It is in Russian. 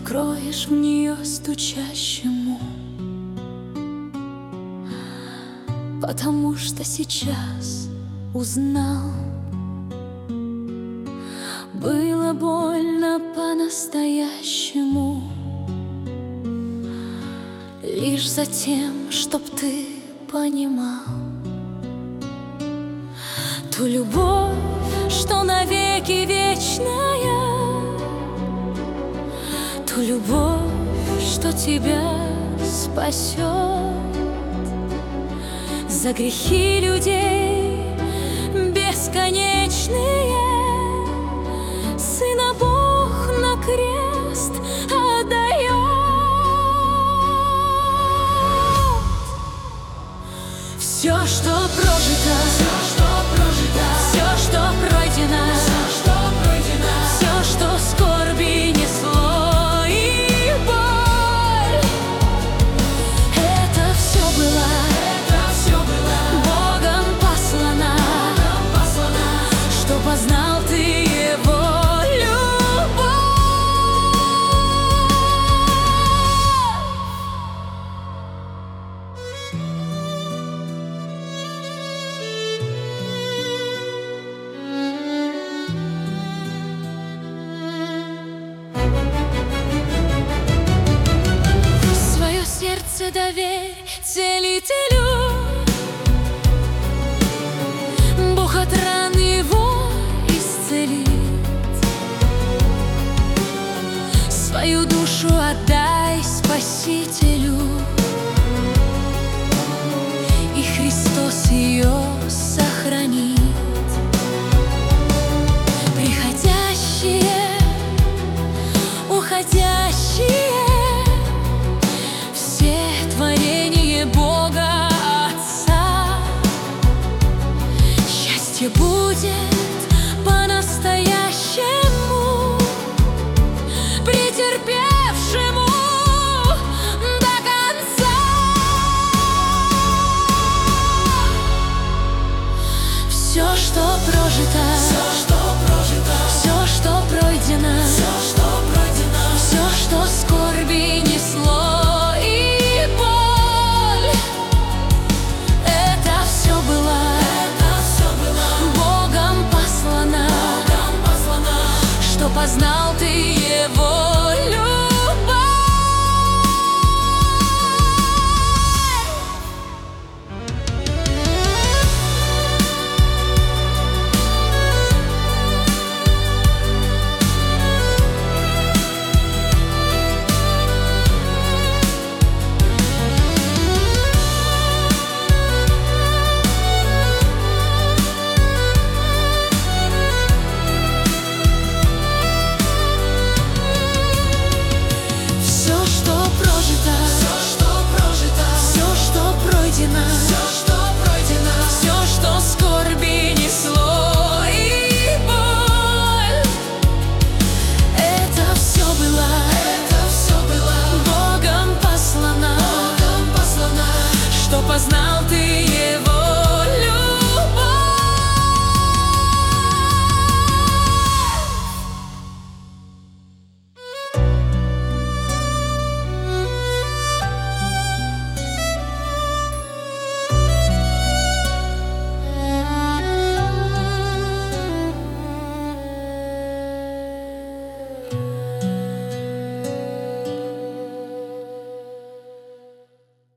откроешь в нее стучащему, потому что сейчас узнал, было больно по-настоящему, лишь за тем, чтоб ты понимал ту любовь, что навеки вечная, ту любовь, что тебя спасет. За грехи людей бесконечные Сына Бог на крест отдает. Все, что прожито, все, что пройдено, все, что скорби несло и боль, это все было Богом послано, что познал ты Его любовь. Свое сердце доверь Целителю, Бог от ран его исцелит. Свою душу отдай Спасителю, и Христос ее сохранит. Приходящие, уходящие